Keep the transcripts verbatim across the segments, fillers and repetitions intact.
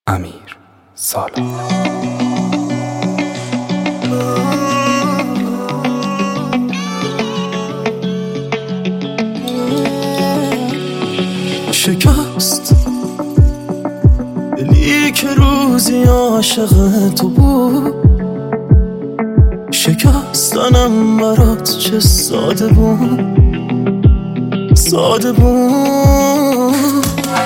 امیر سالار. شکست دلی که روزی عاشق تو بود، شکستنم برات چه ساده بود، ساده بود.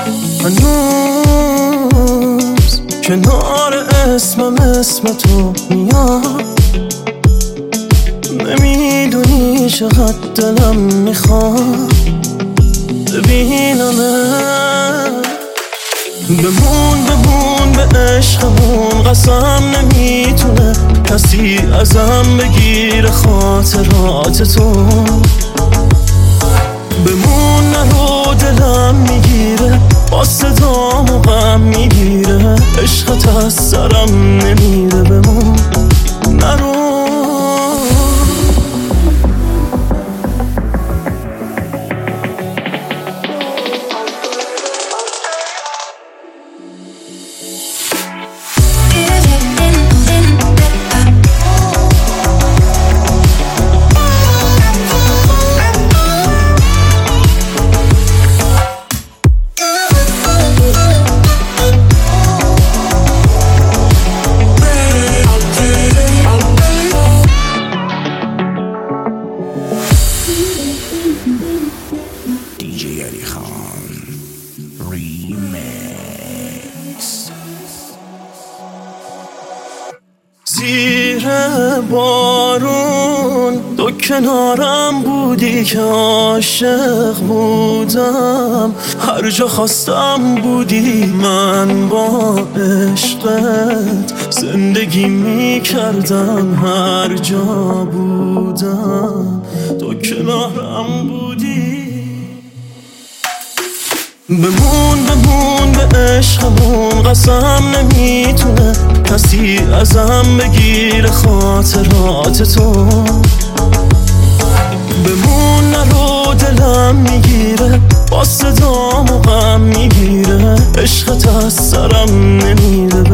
هنوز کنار اسمم اسم تو میاد، نمیدونی چقدر دلم میخواد ببینمت. بمون بمون به عشقمون، قسم نمیتونه کسی ازم بگیره خاطرات تو. بمون نرو دلم میگیره، با صدام و غم میگیره، عشقت از سرم نمیره. بمون نرو. زیر بارون تو کنارم بودی که عاشق بودم، هر جا خواستم بودی، من با عشقت زندگی میکردم، هر جا بودم تو کنارم بودی. بمون بمون به عشقمون، قسم نمیتونه کسی ازم بگیره خاطرات تو. بمون نرو دلم میگیره، با صدام و غم میگیره، عشقت از سرم نمیره.